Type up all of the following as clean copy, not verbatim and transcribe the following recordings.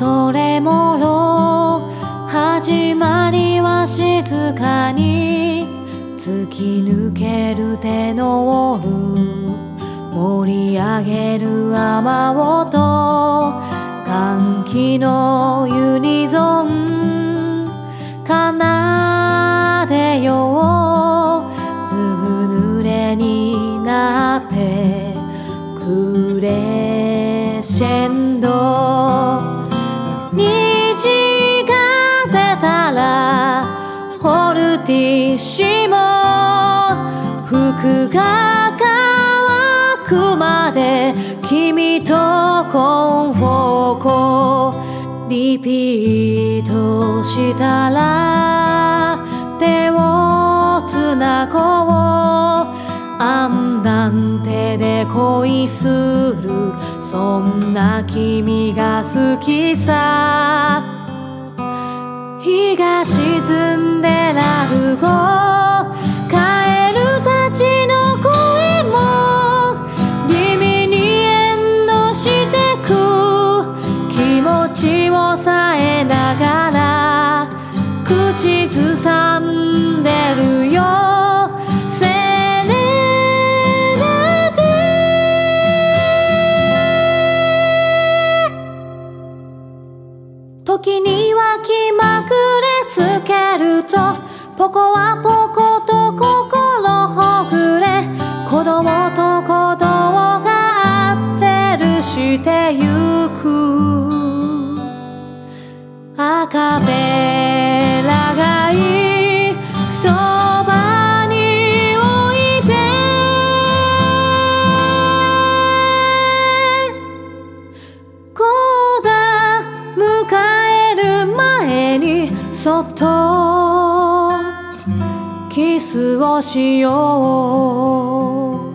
トレモロ始まりは静かに突き抜けるテノール盛り上げる雨音歓喜のユニゾン奏でようずぶ濡れになってクレッシェンド虹が出たらホルティシモ服が乾くまで君とコンフォーコリピートしたら手をつなごうアンダンテで恋するそんな君が好きさ日が沈んでラルゴカエルたちの声も耳にエンドしてく気持ちをさえながら口ずさんでるよセレナデ時には気まぐれスケルトポコはポコと心ほぐれ子供と鼓動が合ってるしてゆくアカペラがいいそばにおいでこうだ迎える前にそっとキスをしよう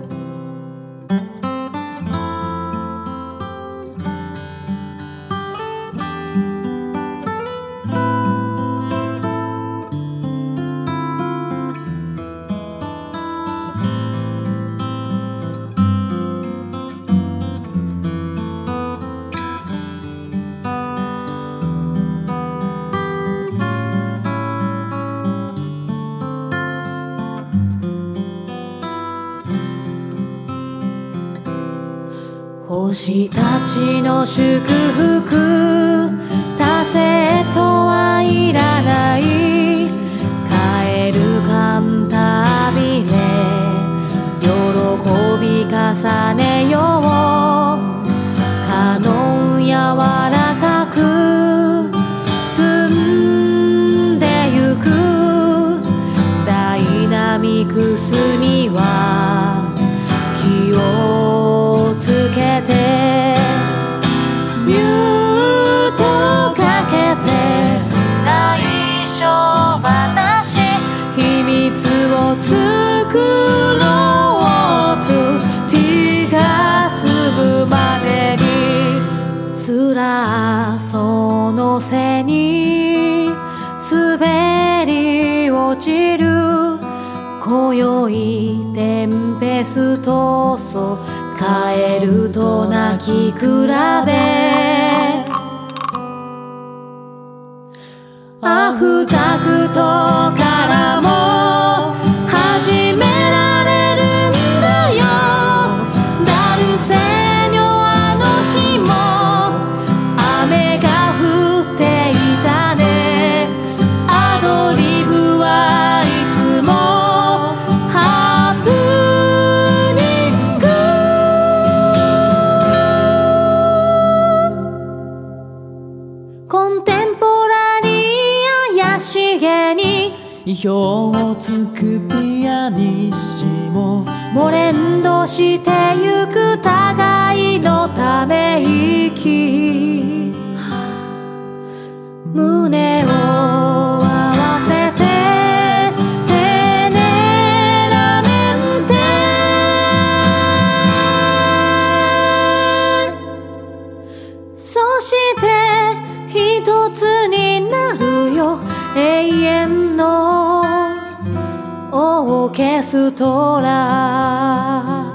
星たちの祝福達成とはいらないカエルカンタビレ喜び重ねようカノン柔らかく積んでゆくダイナミクスには気をつけてミュートかけて内緒話秘密を作ろうと気が済むまでにすらその背に滑り落ちる今宵テンペストソカエルと泣き比べアフタクトからも始められるんだよダルセーニョあの日も雨が降っていたねアドリブはいつもコンテンポラリーやしげに意表をつくピアニッシモモレンドしてゆく互いのため息胸を合わせてテネラメンテそして一つになるよ永遠のオーケストラ